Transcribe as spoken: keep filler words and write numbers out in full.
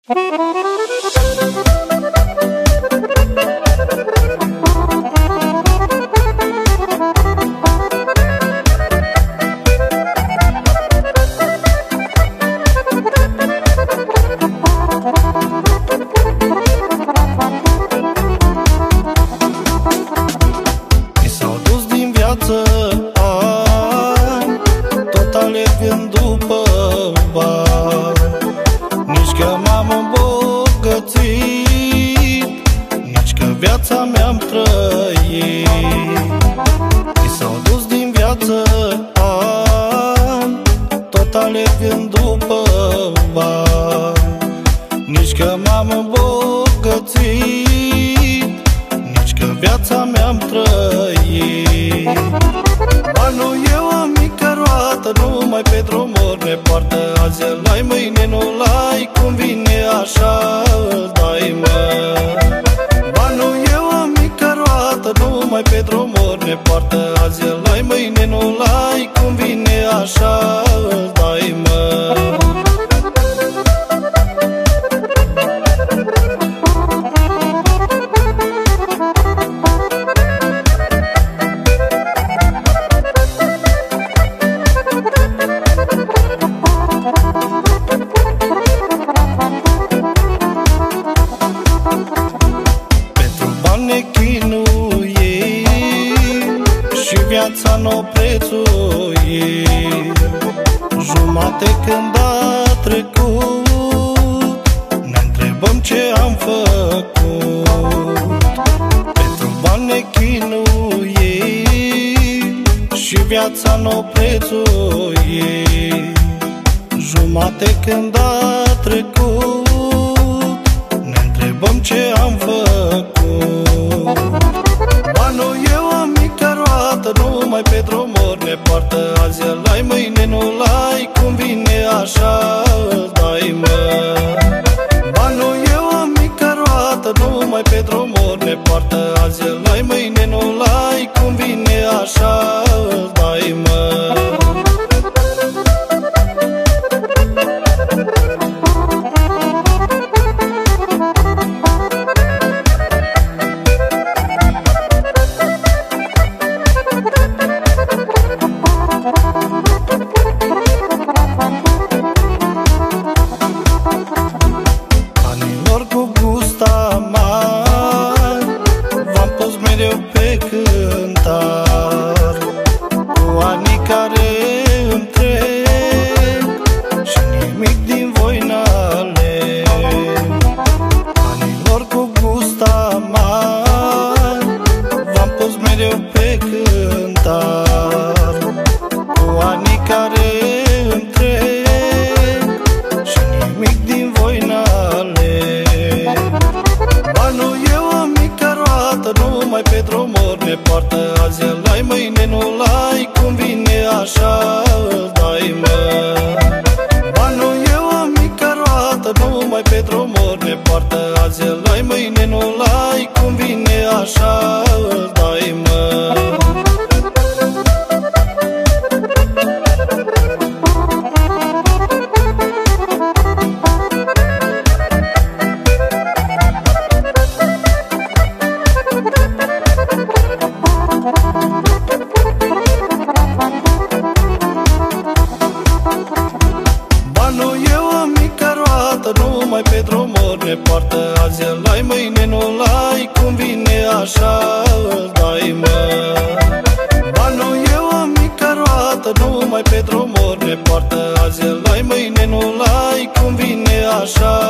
Viața mi-am trăit, mi s-au dus din viață ani, tot alergând după bani. Nici că m-am îmbogățit, nici că viața mi-am trăit. Banul e o mică roată, numai pe drumuri ne poartă. Azi îl ai, mâine nu-l ai, cum vine așa îl dai, mă. Numai pe drumuri ne poartă. Azi îl ai, mâine nu-l ai, cum vine așa îl dai, mă. Pentru bani ne chinuim și viața n-o prețuim. Jumate când a trecut, ne întrebăm ce am făcut. Pentru bani ne chinuim și viața n-o prețuim. Jumate când a trecut, ne întrebăm ce am făcut. Banul e o mică roată, numai pe drumuri ne poartă. Azi îl ai, mâine nu-l ai, cum vine așa îl dai, mă. Banul e o mică roată, numai pe drumuri ne poartă. Azi îl ai, mâine nu-l ai, cum vine așa îl dai, mă. Pe cântar, cu anii care îmi trec și nimic din voi n-aleg. Anilor cu gust amar, v-am pus mereu pe cântar, cu anii care îmi trec și nimic din voi n-aleg. Banul e o mică roată, numai pe drumuri ne poartă. Azi îl ai, mâine nu-l ai, cum vine așa îl dai, mă. Banul e o mică roată, numai pe drumuri ne poartă. Azi îl ai, mâine nu-l ai, cum vine așa îl dai, mă. Banul e o mică roată, numai pe drumuri ne poartă. Azi îl ai, mâine nu-l ai, cum vine așa îl dai, mă. Banul e o mică roată, numai pe drumuri ne poartă. Azi îl ai, mâine nu-l ai, cum vine așa